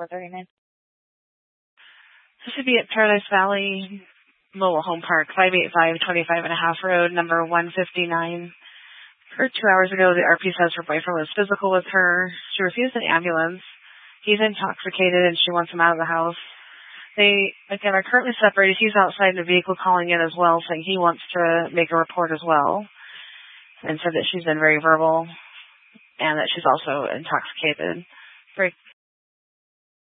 439. This would be at Paradise Valley Mobile Home Park, 585 25 and a half Road, number 159. Her 2 hours ago, the RP says her boyfriend was physical with her. She refused an ambulance. He's intoxicated and she wants him out of the house. They, again, are currently separated. He's outside the vehicle calling in as well, saying he wants to make a report as well, and said that she's been very verbal and that she's also intoxicated.